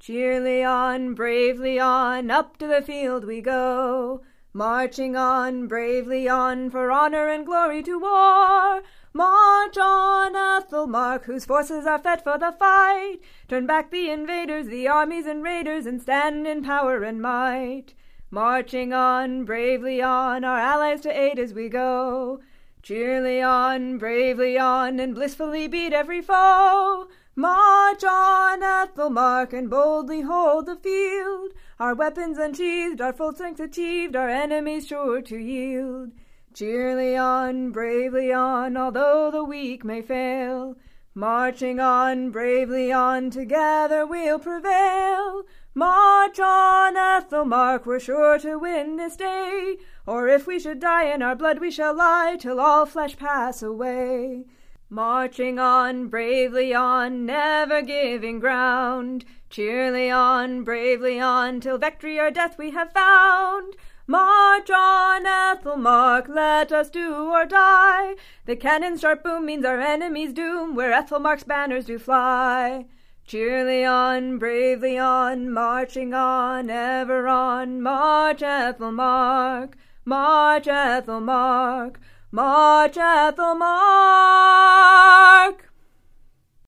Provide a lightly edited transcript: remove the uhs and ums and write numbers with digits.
Cheerly on, bravely on, up to the field we go, marching on, bravely on, for honor and glory to war. March on, Ethelmark, whose forces are fit for the fight. Turn back the invaders, the armies and raiders, and stand in power and might. Marching on, bravely on, our allies to aid as we go. Cheerly on, bravely on, and blissfully beat every foe. March on, Ethelmark, and boldly hold the field. Our weapons unsheathed, our full strength achieved, our enemies sure to yield. Cheerly on, bravely on, although the weak may fail. Marching on, bravely on, together we'll prevail. March on, Ethelmark, we're sure to win this day. Or if we should die, in our blood we shall lie, till all flesh pass away. Marching on, bravely on, never giving ground. Cheerly on, bravely on, till victory or death we have found. March on, Ethelmark, let us do or die. The cannon's sharp boom means our enemy's doom, where Ethelmark's banners do fly. Cheerly on, bravely on, marching on, ever on. March, Ethelmark, march, Ethelmark, march, Ethelmark.